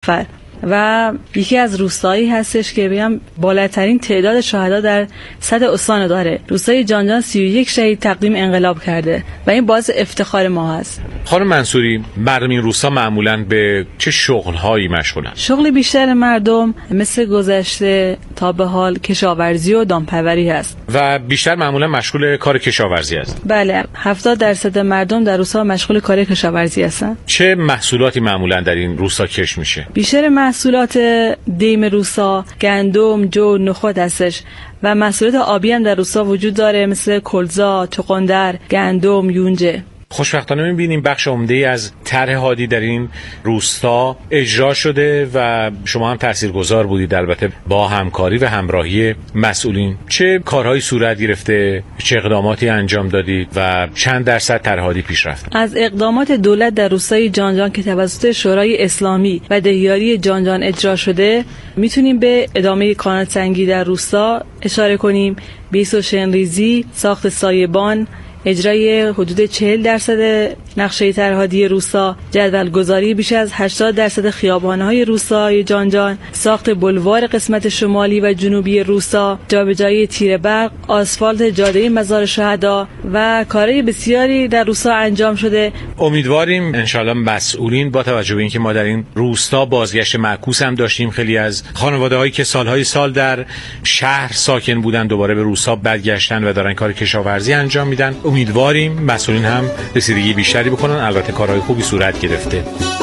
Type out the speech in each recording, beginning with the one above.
نفر و یکی از روستایی هستش که بگم بالاترین تعداد شهدا در سطح استان داره. روستای جانجان 31 شهید تقدیم انقلاب کرده و این باعث افتخار ما هست. خانم منصوری، مردم این روستا معمولاً به چه شغل‌هایی مشغولن؟ شغل بیشتر مردم مثل گذشته تا به حال کشاورزی و دامپروری هست و بیشتر معمولاً مشغول کار کشاورزی هست. بله، 70% مردم در روستا مشغول کار کشاورزی هستن. چه محصولاتی معمولاً در این روستا کشت میشه؟ بیشتر محصولات دیم روستا گندم، جو، نخود هستش و محصولات آبی هم در روستا وجود داره مثل کلزا، چغندر، گندم، یونجه. خوشبختانه می‌بینیم بخش عمده‌ای از طرح هادی در این روستا اجرا شده و شما هم تاثیرگذار بودید، البته با همکاری و همراهی مسئولین. چه کارهایی صورت گرفته، چه اقداماتی انجام دادید و چند درصد طرح هادی پیش رفت؟ از اقدامات دولت در روستای جانجان که توسط شورای اسلامی و دهیاری جانجان اجرا شده میتونیم به ادامه کانال سنگی در روستا اشاره کنیم، بیس و شنریزی، ساخت سایبان، اجرای حدود 40% نقشه طرح‌هادی روستا، جدول گذاری بیش از 80% خیابان‌های روستای جانجان، ساخت بلوار قسمت شمالی و جنوبی روستا، جابجایی تیر برق، آسفالت جاده مزار شهدا و کارهای بسیاری در روستا انجام شده. امیدواریم انشالله مسئولین با توجه به اینکه ما در این روستا بازگشت معکوس هم داشتیم، خیلی از خانواده‌هایی که سالهای سال در شهر ساکن بودن دوباره به روستا برگشتن و دارن کار کشاورزی انجام میدن. امیدواریم مسئولین هم رسیدگی بیشتری بکنن. البته کارهای خوبی صورت گرفته.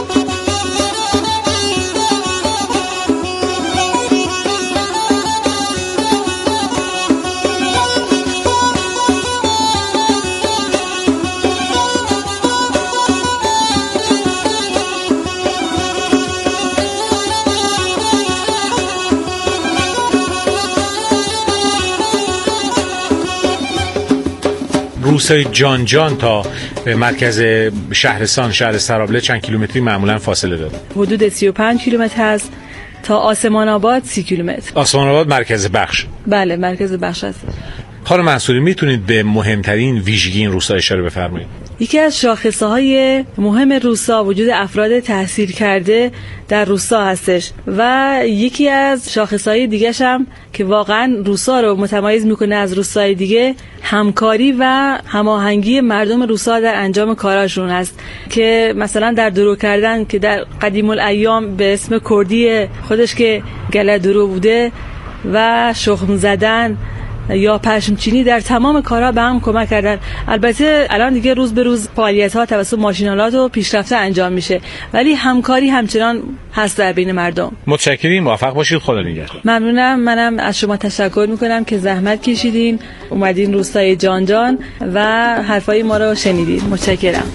روستای جانجان تا مرکز شهرستان شهر سرابله چند کیلومتری معمولا فاصله داره؟ حدود 35 کیلومتر هست. تا آسمان آباد 30 کیلومتر. آسمان آباد مرکز بخش؟ بله، مرکز بخش است. خانم منصوری، میتونید به مهمترین ویژگی این روستا اشاره بفرمایید؟ یکی از شاخصه‌های مهم روستا وجود افراد تحصیل کرده در روستا هستش و یکی از شاخصهای دیگه‌ش هم که واقعا روستا رو متمایز میکنه از روستای دیگه، همکاری و هماهنگی مردم روستا در انجام کاراشون هست که مثلا در درو کردن که در قدیم الایام به اسم کردی خودش که گله درو بوده و شخم زدن یا پشمچینی، در تمام کارها به هم کمک کردن. البته الان دیگه روز به روز فعالیت‌ها توسط ماشین‌آلات و پیشرفته انجام میشه ولی همکاری همچنان هست در بین مردم. متشکریم، موفق باشید، خدا نگهدار. ممنونم. منم از شما تشکر میکنم که زحمت کشیدین اومدین روستای جانجان و حرفای ما رو شنیدین. متشکرم.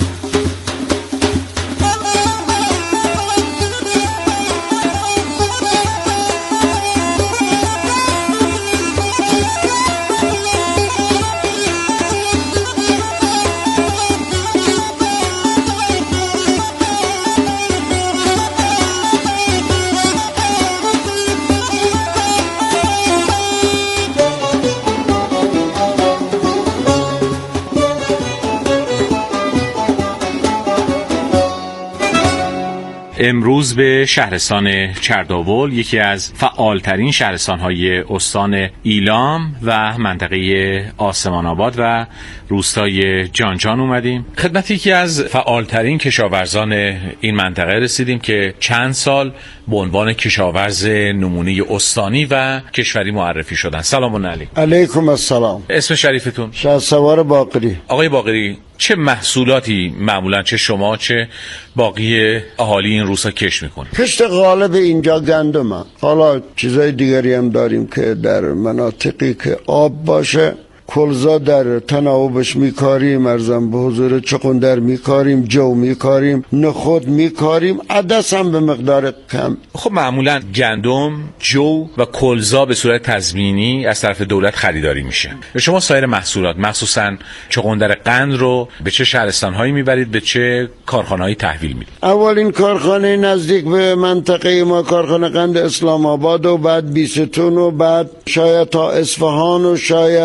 امروز به شهرستان چرداول، یکی از فعالترین شهرستان‌های استان ایلام و منطقه آسمان آباد و روستای جانجان اومدیم. خدمت یکی از فعالترین کشاورزان این منطقه رسیدیم که چند سال به عنوان کشاورز نمونه استانی و کشوری معرفی شدن. سلام علیکم. علیکم السلام. اسم شریفتون؟ شهسوار باقری. آقای باقری، چه محصولاتی معمولا چه شما چه باقی اهالی این روستا کشت میکنه؟ کشت غالب اینجا گندمه. حالا چیزای دیگری هم داریم که در مناطقی که آب باشه کلزا در تناوبش میکاریم، ارزم به حضور چغندر میکاریم، جو میکاریم، نخود میکاریم، عدس هم به مقدار کم. خب معمولا گندم، جو و کلزا به صورت تضمینی از طرف دولت خریداری میشه. شما سایر محصولات مخصوصا چغندر قند رو به چه شهرستان‌هایی میبرید، به چه کارخانه‌هایی تحویل میدید؟ اولین کارخانه نزدیک به منطقه ما کارخانه قند اسلام آباد و بعد بیستون و بعد شاید تا اصفهان و شاید تا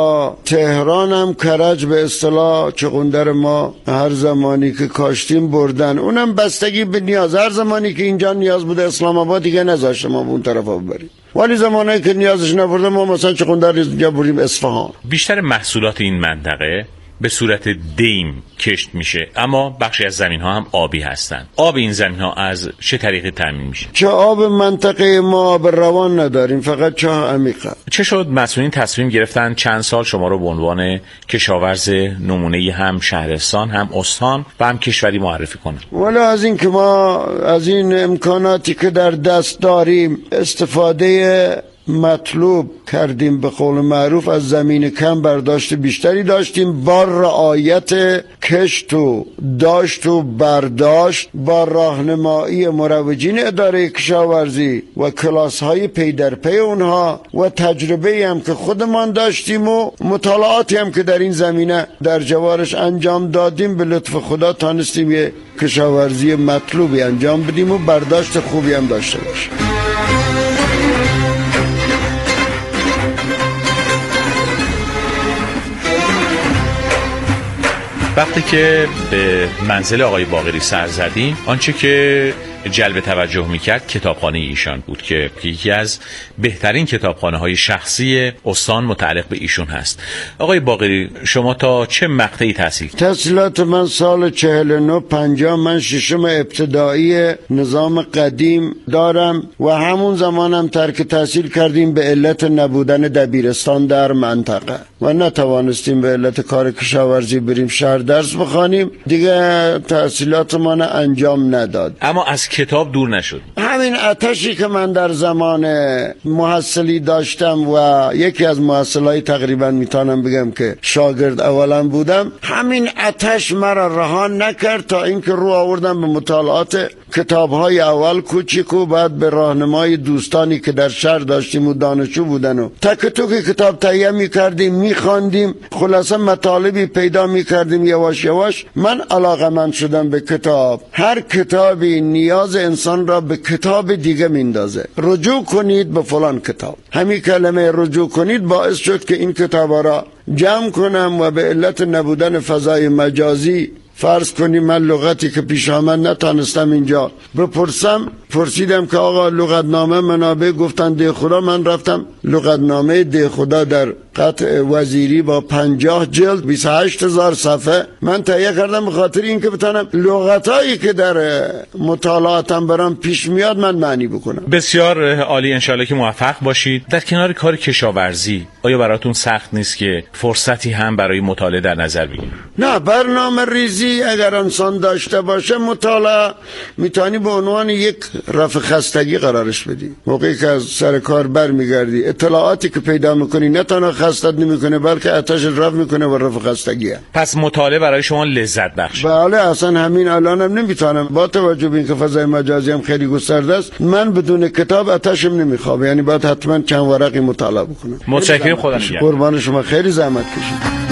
تا تهران هم کرج به اصطلاح چغندر ما هر زمانی که کاشتیم بردن، اونم بستگی به نیاز. هر زمانی که اینجا نیاز بوده اسلام آباد دیگه نذاشت ما اون طرفا ببریم، ولی زمانی که نیازش نبوده ما مثلا چغندر اینجا بردیم اصفهان. بیشتر محصولات این منطقه به صورت دیم کشت میشه، اما بخشی از زمین ها هم آبی هستند. آب این زمین ها از چه طریقی تامین میشه؟ چه آب منطقه ما آب روان نداریم، فقط چاه عمیقه. چه شد مسئولین تصمیم گرفتن چند سال شما رو به عنوان کشاورز نمونه هم شهرستان هم استان و هم کشوری معرفی کنن؟ ولی از این که ما از این امکاناتی که در دست داریم استفاده مطلوب کردیم، به قول معروف از زمین کم برداشت بیشتری داشتیم، با رعایت کشت و داشت و برداشت، با راهنمایی مروجین اداره کشاورزی و کلاس های پی در پی اونها و تجربه هم که خودمان داشتیم و مطالعاتی هم که در این زمینه در جوارش انجام دادیم، به لطف خدا تانستیم یه کشاورزی مطلوبی انجام بدیم و برداشت خوبی هم داشته باشیم. وقتی که به منزل آقای باقری سر زدیم، آنچه که جلب توجه میکرد کتابخانه ایشان بود که یکی از بهترین کتابخانه های شخصی استان متعلق به ایشون هست. آقای باقری، شما تا چه مقطعی تحصیلات من سال 49-50 من ششم ابتدایی نظام قدیم دارم و همون زمانم ترک تحصیل کردیم به علت نبودن دبیرستان در منطقه و نتوانستیم به علت کار کشاورزی بریم شهر درس بخوانیم، دیگه تحصیلات من انجام نداد. اما از کتاب دور نشد. همین آتشی که من در زمان محصلی داشتم و یکی از محصلای تقریبا میتونم بگم که شاگرد اولا بودم، همین آتش مرا رها نکرد تا اینکه رو آوردم به مطالعات کتاب‌های اول کوچیک و بعد به راهنمای دوستانی که در شهر داشتیم و دانشجو بودن و تک تک کتاب تهیه می‌کردیم، می‌خواندیم، خلاصه مطالبی پیدا می‌کردیم. یواش یواش من علاقه‌مند شدم به کتاب. هر کتابی نیاز انسان را به کتاب دیگه میندازه. رجوع کنید به فلان کتاب. همین کلمه رجوع کنید باعث شد که این کتابا را جمع کنم و به علت نبودن فضای مجازی، فرض کنیم من لغتی که پیش آمد نتانستم اینجا بپرسم، پرسیدم که آقا لغتنامه منابع، گفتن ده خدا. من رفتم لغتنامه ده خدا در قطع وزیری با 50 جلد 28,000 صفحه من تهیه کردم به خاطر اینکه بتونم لغتایی که در مطالعاتم برام پیش میاد من معنی بکنم. بسیار عالی، انشالله که موفق باشید. در کنار کار کشاورزی آیا براتون سخت نیست که فرصتی هم برای مطالعه در نظر بگیرید؟ نه، برنامه ریزی اگر انسان داشته باشه مطالعه میتونی به عنوان یک رفع خستگی قرارش بدی. موقعی که از سر کار برمیگردی اطلاعاتی که پیدا میکنی نه تنها خستت نمیکنه بلکه آتش رفع میکنه و رفع خستگیه. پس مطالعه برای شما لذت بخشه؟ بله، اصلا همین الانم نمیتونم با توجه به اینکه فضای مجازی هم خیلی گسترده است، من بدون کتاب آتشم نمیخوابه، یعنی باید حتما چند ورقی مطالعه بکنم. متشکرم، خدا نگهدار. قربان شما، خیلی زحمت کشید.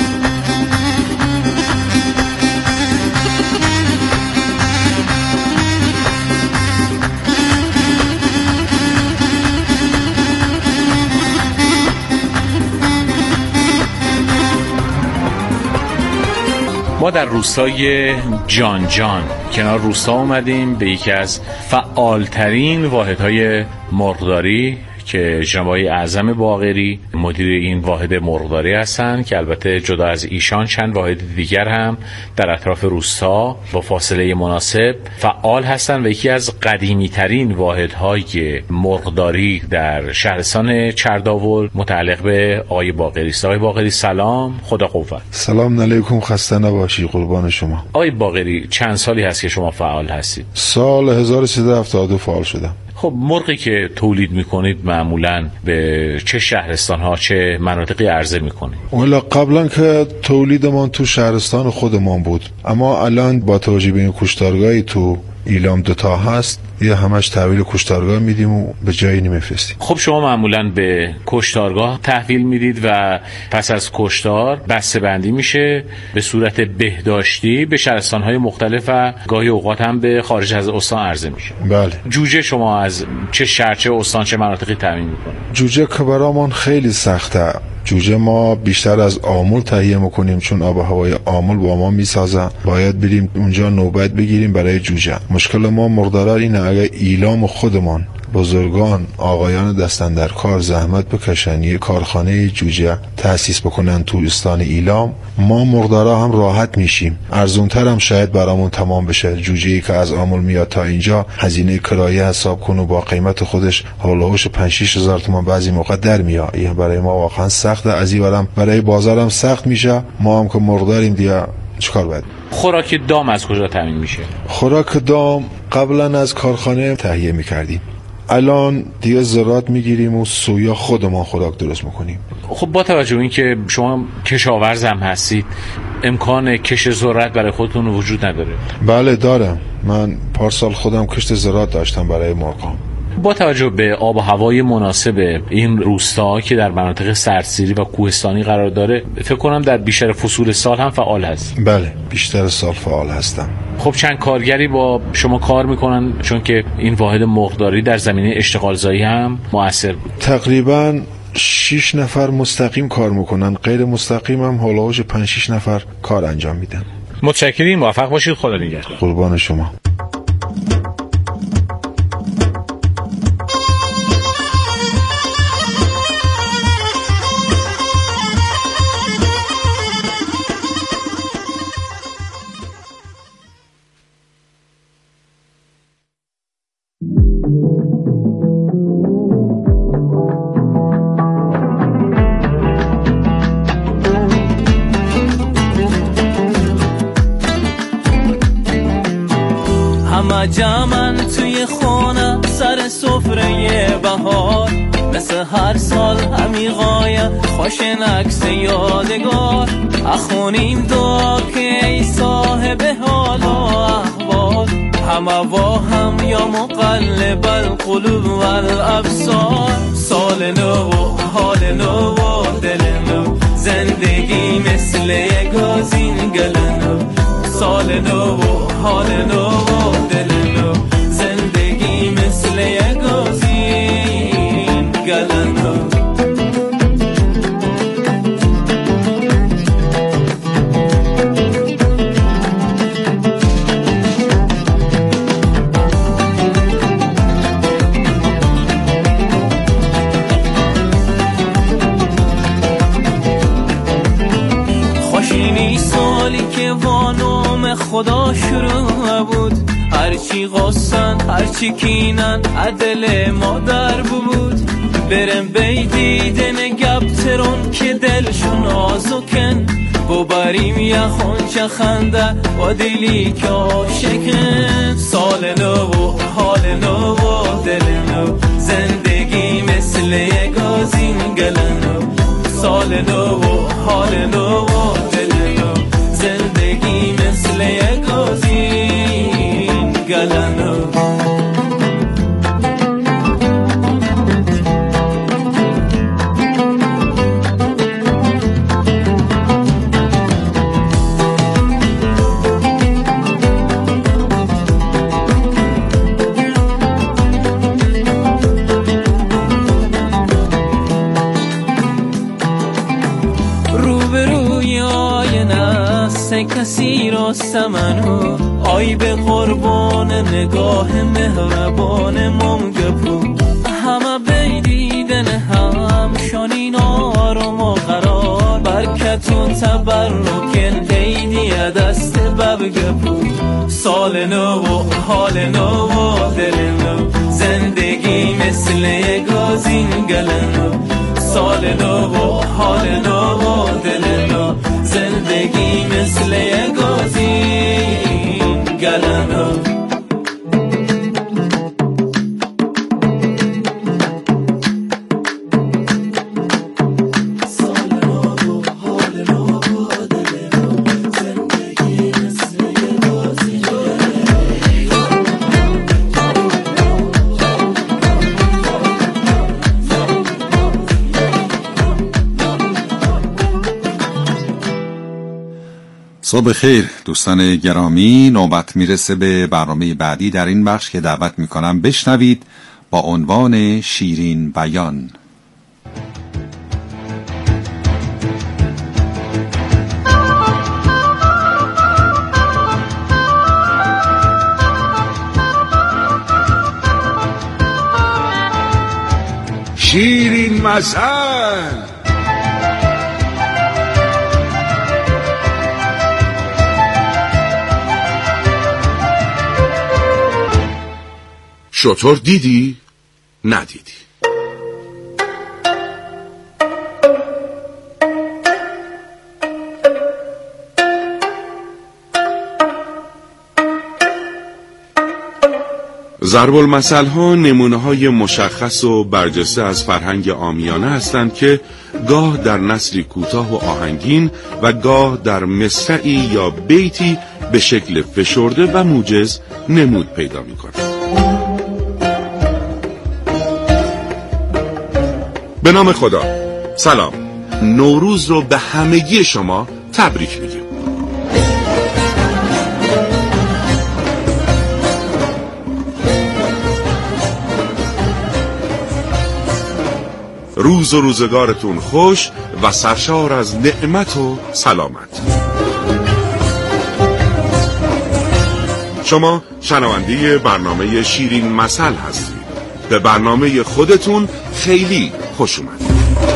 ما در روستای جانجان کنار روستا اومدیم به یکی از فعالترین واحدهای مرغداری که جناب اعظم باقری مدیر این واحد مرغداری هستند که البته جدا از ایشان چند واحد دیگر هم در اطراف روستا با فاصله مناسب فعال هستند و یکی از قدیمی ترین واحدهای مرغداری در شهرستان چرداول متعلق به آقای باقری است. آقای باقری سلام، خدا قوت. سلام علیکم، خسته نباشی، قربان شما. آقای باقری چند سالی هست که شما فعال هستید؟ سال 1372 فعال شدم. خب مرغی که تولید میکنید معمولاً به چه شهرستان‌ها چه مناطقی عرضه میکنید؟ والا قبلا که تولیدمان تو شهرستان خودمان بود، اما الان با توجه به این کشتارگاهی تو ایلام 2 هست، یه همش تحویل کشتارگاه میدیم و به جایی نمیفرستیم. خب شما معمولاً به کشتارگاه تحویل میدید و پس از کشتار بسته بندی میشه به صورت بهداشتی به شهرستان‌های مختلف و گاهی اوقات هم به خارج از استان عرضه میشه. بله. جوجه شما از چه شهر چه استان چه مناطقی تامین میکنه؟ جوجه که برامون خیلی سخته، جوجه ما بیشتر از آمول تهیه میکنیم، چون آب و هوای آمول با ما میسازه، باید بریم اونجا نوبت بگیریم برای جوجه. مشکل ما مقدار اینه اگه ایلام خودمان بزرگان آقایان دستن در کار زحمت بکشن یه کارخانه جوجه تأسیس بکنن تو استان ایلام، ما مقدارا هم راحت میشیم، ارزونتر هم شاید برامون تمام بشه. جوجه‌ای که از آمل میاد تا اینجا هزینه کرایه حساب کنو با قیمت خودش هولوش 5-6 هزار تومان بعضی موقع در میاد. این برای ما واقعا سخته، از این برم برای بازارم سخت میشه. ما هم که مقداریم دیگه چیکار باید. خوراک دام از کجا تامین میشه؟ خوراک دام قبلا از کارخانه تهیه میکردیم، الان دیگه زراعت میگیریم و سویا خودمان خوراک درست میکنیم. خب با توجه به اینکه شما کشاورز هم هستید، امکان کشت ذرت برای خودتون وجود نداره؟ بله دارم، من پارسال خودم کشت ذرت داشتم برای مرغام. با توجه به آب و هوای مناسب این روستا که در مناطق سردسیری و کوهستانی قرار داره، فکر کنم در بیشتر فصول سال هم فعال هست. بله بیشتر سال فعال هستم. خب چند کارگری با شما کار میکنن، چون که این واحد مرغداری در زمینه اشتغالزایی هم مؤثر بود؟ تقریبا 6 نفر مستقیم کار میکنن، غیر مستقیم هم هولوش 5-6 نفر کار انجام میدن. متشکریم، موفق باشید، خدا نگهدار. قربان شما. جمعن توی خونه سر سفره بهار، مثل هر سال همی غایه خوشن عکس یادگار، اخونیم دعا که ای صاحب حال و احوال، همه وا هم یا مقلب القلوب و الابصار. سال نو و حال نو و دل نو، زندگی مثل یک گازین گل نو. سال نو و حال نو و دل نو، زندگی مثل یک گازین گل نو. خوشینی سالی که وانوم خدا شروع بود، هرچی غصن هرچی کینن عدل مادر بود، برم بی دیدن گبترون که دلشون آزوکن، ببریم یه خونچه خنده و دلی که عاشقن. سال نو و حال نو و دل نو، زندگی مثل یک گازین گل نو. سال نو و حال نو و دل نو، زندگی مثل یک گازین گل نو. کسی راست منو آی به قربان نگاه مهربان ممگپو، همه بیدیدن هم شانین آرام و قرار، برکت و تبرکن عیدی دست ببگپو. سال نو و حال نو و دل نو، زندگی مثل یک گازین گل نو. سال نو و حال نو و دل نو، زندگی مثل یک گازین گل نو. صبح خیر دوستان گرامی، نوبت میرسه به برنامه بعدی در این بخش که دعوت میکنم بشنوید با عنوان شیرین بیان. شیرین مثل. شتر دیدی؟ ندیدی. ضرب المثل ها نمونه های مشخص و برجسته از فرهنگ عامیانه هستند که گاه در نثری کوتاه و آهنگین و گاه در مصرعی یا بیتی به شکل فشرده و موجز نمود پیدا می کنند. به نام خدا. سلام. نوروز رو به همگی شما تبریک میگیم. روز و روزگارتون خوش و سرشار از نعمت و سلامت. شما شنونده برنامه شیرین مثل هستید. به برنامه خودتون خیلی خوش اومدید.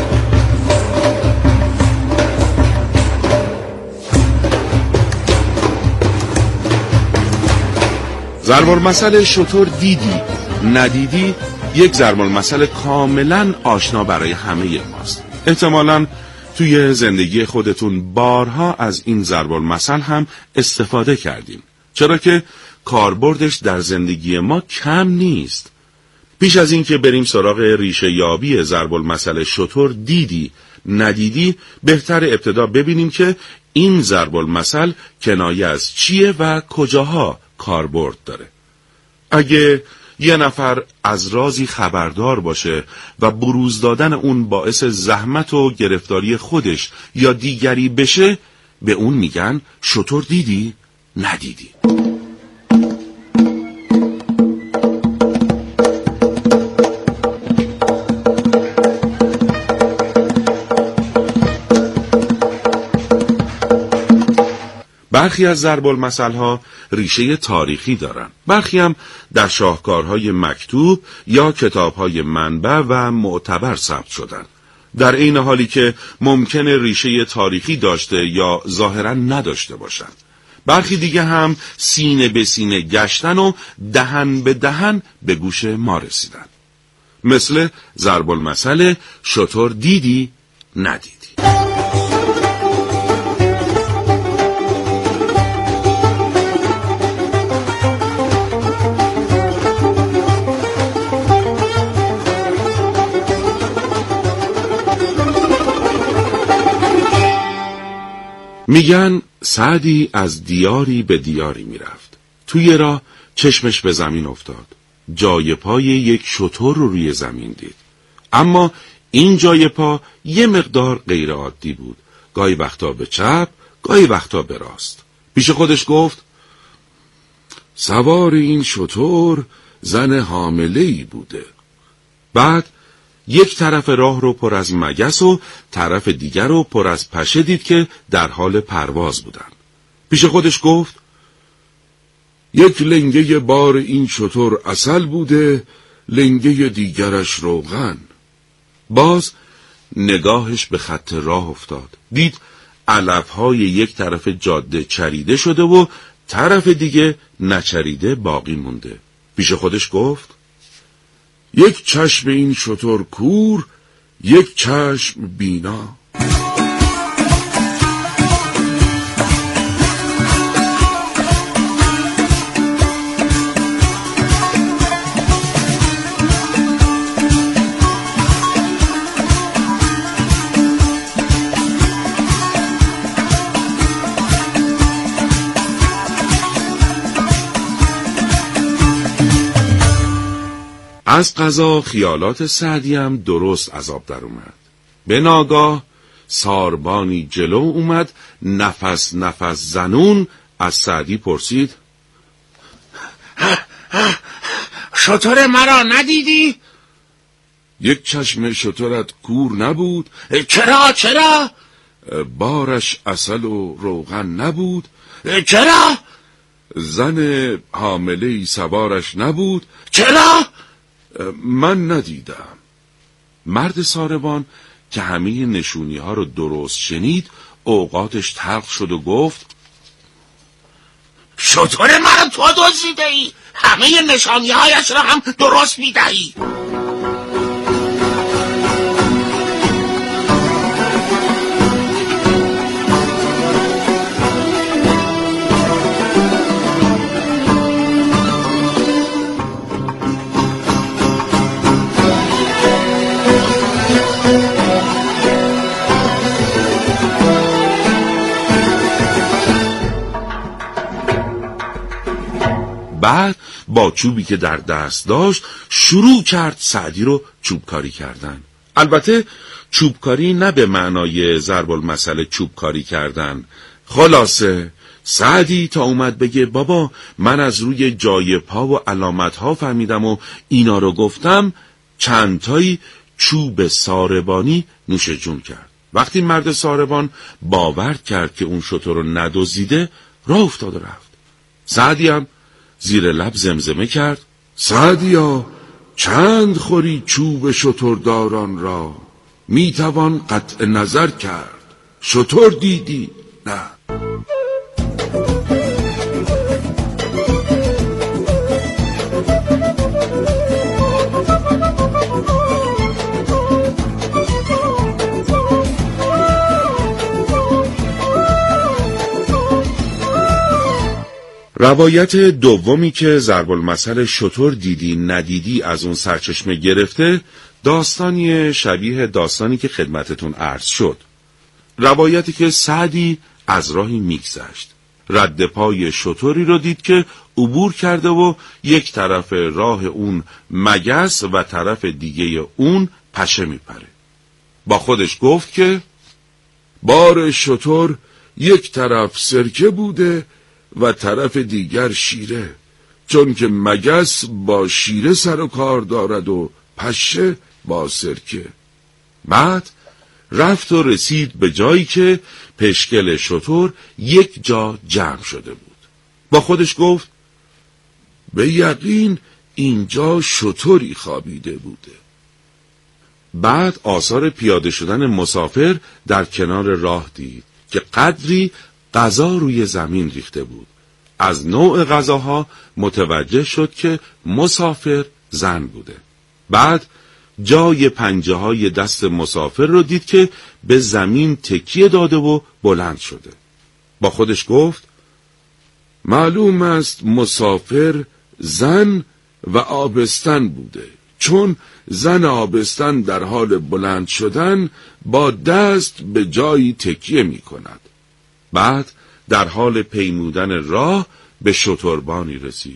ضرب المثل شتر دیدی ندیدی یک ضرب المثل کاملا آشنا برای همه ماست. احتمالاً توی زندگی خودتون بارها از این ضرب المثل هم استفاده کردین، چرا که کاربردش در زندگی ما کم نیست. پیش از این که بریم سراغ ریشه یابی ضرب المثل شتر دیدی ندیدی، بهتر ابتدا ببینیم که این ضرب المثل کنایه از چیه و کجاها کاربرد داره. اگه یه نفر از رازی خبردار باشه و بروز دادن اون باعث زحمت و گرفتاری خودش یا دیگری بشه، به اون میگن شتر دیدی ندیدی. برخی از ضرب المثل ها ریشه تاریخی دارن، برخی هم در شاهکارهای مکتوب یا کتابهای منبع و معتبر ثبت شدن، در این حالی که ممکنه ریشه تاریخی داشته یا ظاهرا نداشته باشن. برخی دیگه هم سینه به سینه گشتن و دهن به دهن به گوش ما رسیدن، مثل ضرب المثل شتر دیدی ندیدی. میگن سعدی از دیاری به دیاری میرفت. توی راه چشمش به زمین افتاد. جای پای یک شتر رو روی زمین دید. اما این جای پا یه مقدار غیر عادی بود. گاهی وقتا به چپ، گاهی وقتا به راست. پیش خودش گفت: سوار این شتر زن حامله‌ای بوده. بعد یک طرف راه رو پر از مگس و طرف دیگر رو پر از پشه دید که در حال پرواز بودن. پیش خودش گفت: یک لنگه بار این شتر عسل بوده، لنگه دیگرش روغن. باز نگاهش به خط راه افتاد. دید علفهای یک طرف جاده چریده شده و طرف دیگه نچریده باقی مونده. پیش خودش گفت: یک چشم این شتر کور، یک چشم بینا. از قضا خیالات سعدی هم درست از آب در اومد. به ناگاه ساربانی جلو اومد، نفس نفس زنون از سعدی پرسید: شتر مرا ندیدی؟ یک چشم شترت کور نبود؟ چرا؟ بارش عسل و روغن نبود؟ چرا؟ زن حامله‌ای سوارش نبود؟ چرا؟ من ندیدم. مرد ساربان که همه نشونی ها رو درست شنید اوقاتش تلخ شد و گفت شتر مرا تو دزدیده ای، همه نشانی هایش را هم درست میدهی. بعد با چوبی که در دست داشت شروع کرد سعدی رو چوبکاری کردن. البته چوبکاری نه به معنای ضرب المثل چوبکاری کردن. خلاصه سعدی تا اومد بگه بابا من از روی جای پا و علامت ها فهمیدم و اینا رو گفتم، چند تایی چوب ساربانی نوش جون کرد. وقتی مرد ساربان باور کرد که اون شتر رو ندزدیده راه افتاد و رفت. سعدی هم زیر لب زمزمه کرد سعدیا چند خوری چوب شترداران را، میتوان قطع نظر کرد شتر دیدی نه. روایت دومی که ضرب المثل شتر دیدی ندیدی از اون سرچشمه گرفته داستانی شبیه داستانی که خدمتتون عرض شد. روایتی که سعدی از راهی میگذشت، رد پای شتری رو دید که عبور کرده و یک طرف راه اون مگس و طرف دیگه اون پشه میپره. با خودش گفت که بار شتر یک طرف سرکه بوده و طرف دیگر شیره، چون که مگس با شیره سر و کار دارد و پشه با سرکه. بعد رفت و رسید به جایی که پشگل شتر یک جا جمع شده بود. با خودش گفت به یقین اینجا شتری خوابیده بوده. بعد آثار پیاده شدن مسافر در کنار راه دید که قدری غذا روی زمین ریخته بود. از نوع غذاها متوجه شد که مسافر زن بوده. بعد جای پنجه های دست مسافر رو دید که به زمین تکیه داده و بلند شده. با خودش گفت معلوم است مسافر زن و آبستن بوده، چون زن آبستن در حال بلند شدن با دست به جایی تکیه می کند. بعد در حال پیمودن راه به شتربانی رسید.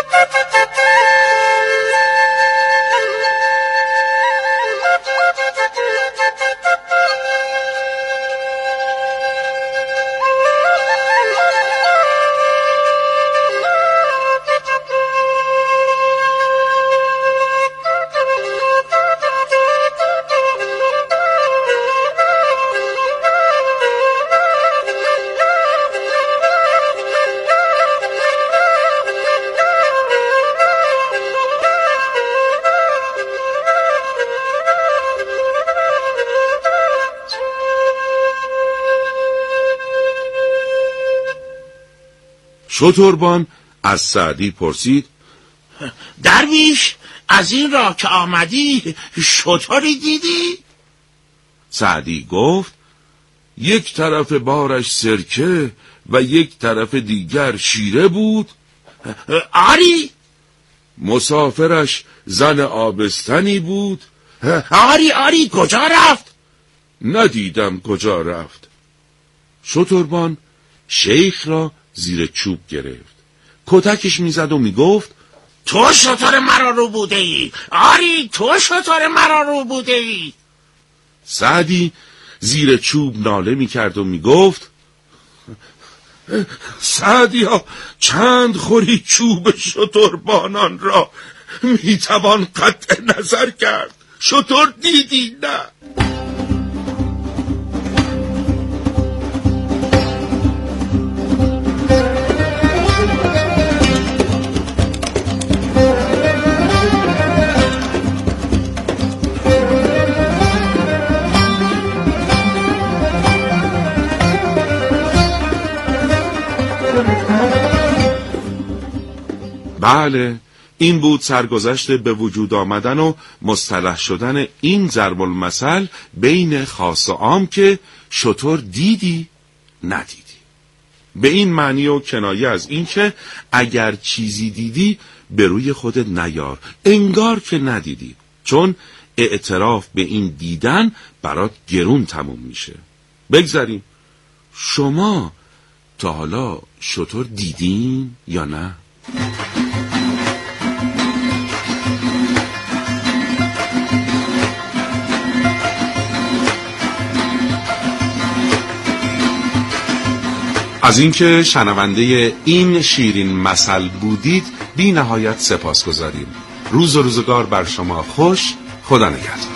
شتربان از سعدی پرسید درویش از این راه که آمدی شتری دیدی؟ سعدی گفت یک طرف بارش سرکه و یک طرف دیگر شیره بود. آری؟ مسافرش زن آبستنی بود. آری کجا رفت؟ ندیدم کجا رفت. شتربان شیخ را زیر چوب گرفت، کتکش میزد و میگفت تو شتر مرا رو بوده ای. آری تو شتر مرا رو بوده ای. سعدی زیر چوب ناله میکرد و میگفت سعدی ها چند خوری چوب شتربانان را، میتوان قطع نظر کرد شتر دیدی نه. بله، این بود سرگذشت به وجود آمدن و مصطلح شدن این ضرب المثل بین خاص و عام که شتر دیدی ندیدی. به این معنی و کنایه از این که اگر چیزی دیدی به روی خودت نیار، انگار که ندیدی، چون اعتراف به این دیدن برات گرون تموم میشه. بگذاریم، شما تا حالا شتر دیدین یا نه؟ از اینکه شنونده این شیرین مثل بودید بی نهایت سپاسگزاریم. روز و روزگار بر شما خوش. خدا نگهدار.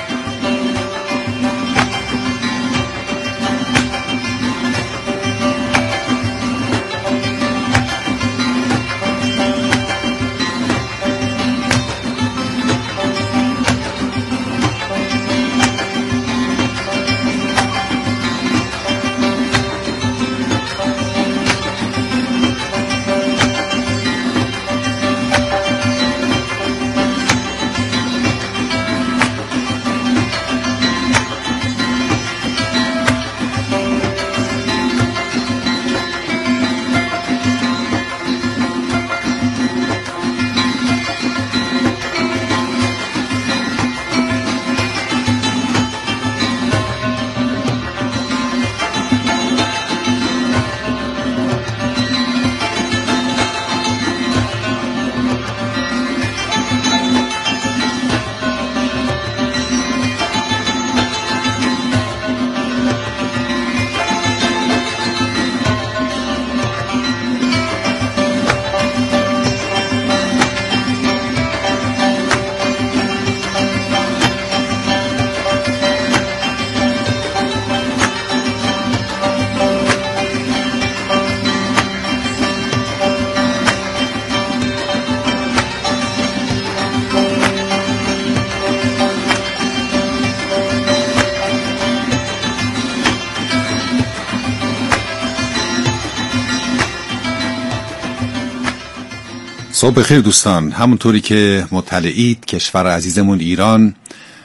صبح بخیر دوستان. همونطوری که مطلعید کشور عزیزمون ایران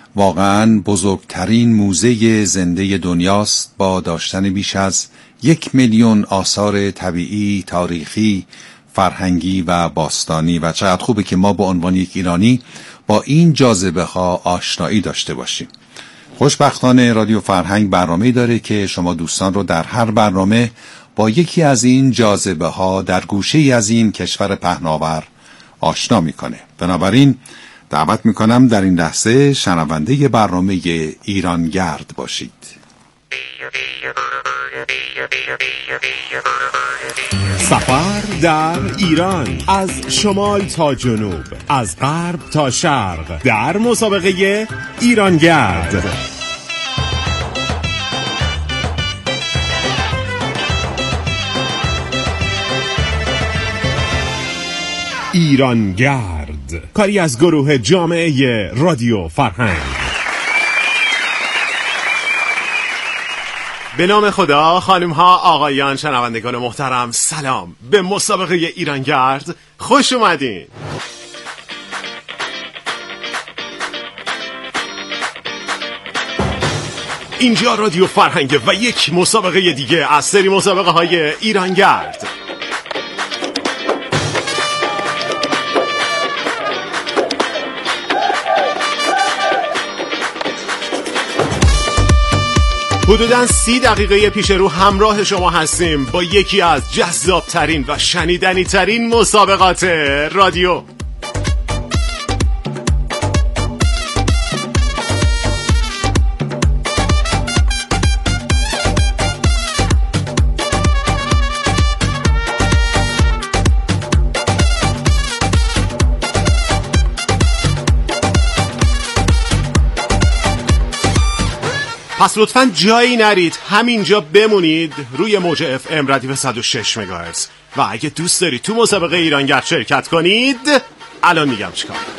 واقعاً بزرگترین موزه زنده دنیاست با داشتن بیش از 1 میلیون آثار طبیعی، تاریخی، فرهنگی و باستانی و چقدر خوبه که ما به عنوان یک ایرانی با این جاذبه ها آشنایی داشته باشیم. خوشبختانه رادیو فرهنگ برنامه‌ای داره که شما دوستان رو در هر برنامه با یکی از این جاذبه ها در گوشه‌ای از این کشور پهناور آشنا میکنه. بنابراین دعوت میکنم در این لحظه شنونده برنامه ایرانگرد باشید. سفر در ایران، از شمال تا جنوب، از غرب تا شرق، در مسابقه ایرانگرد. ایرانگرد، کاری از گروه جامعه رادیو فرهنگ. به نام خدا، خانم ها، آقایان، شنوندگان محترم، سلام. به مسابقه ایرانگرد خوش اومدین. اینجا رادیو فرهنگ و یک مسابقه دیگه از سری مسابقه های ایرانگرد. حدوداً 30 دقیقه پیش رو همراه شما هستیم با یکی از جذابترین و شنیدنی ترین مسابقات رادیو. پس لطفاً جایی نرید، همینجا بمونید روی موج اف ام ردیف 106 مگاهرتز و اگه دوست دارید تو مسابقه ایرانگرد شرکت کنید الان میگم چیکار.